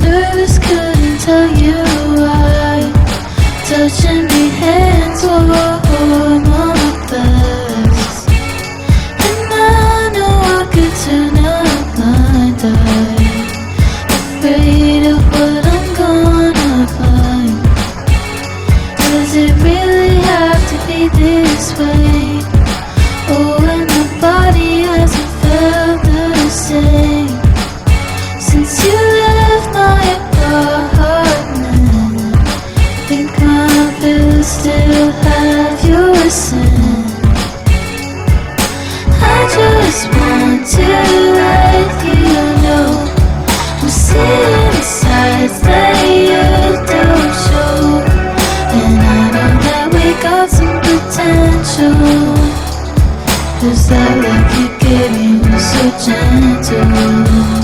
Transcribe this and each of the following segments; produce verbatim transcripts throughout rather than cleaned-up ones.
nervous, couldn't tell you why. Touching me hands, oh, oh, my best. And I know I could turn a blind eye, afraid of what I'm gonna find. Does it really have to be this way? Oh, and my body hasn't felt the same since you left my apartment. Think my pills still have your scent. I just want to let you know I'm seeing the sides that you don't show, and I know that we got some potential, 'cause that look you gave me was so gentle.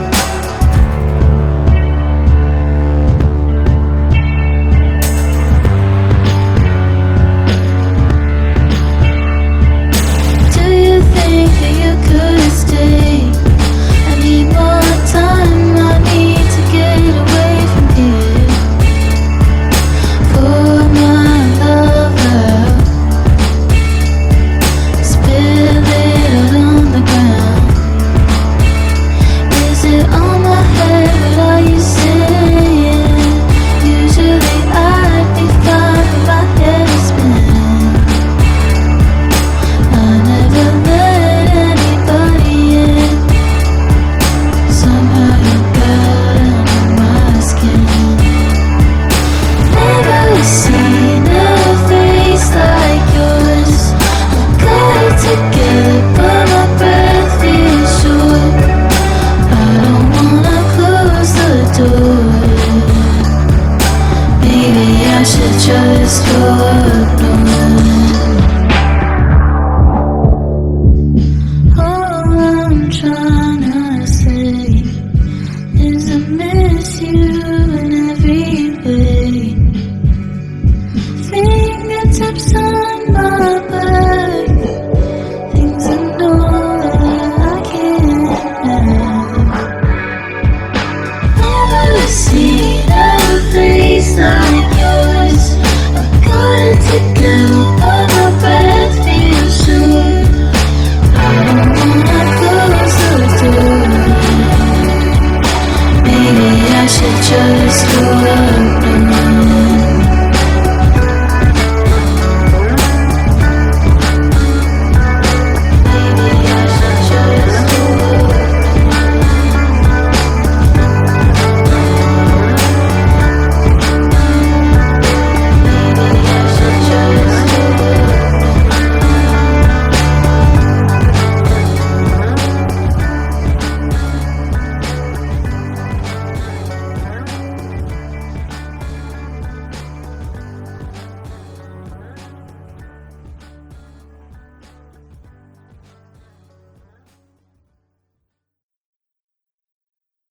Just walk on. All I'm trying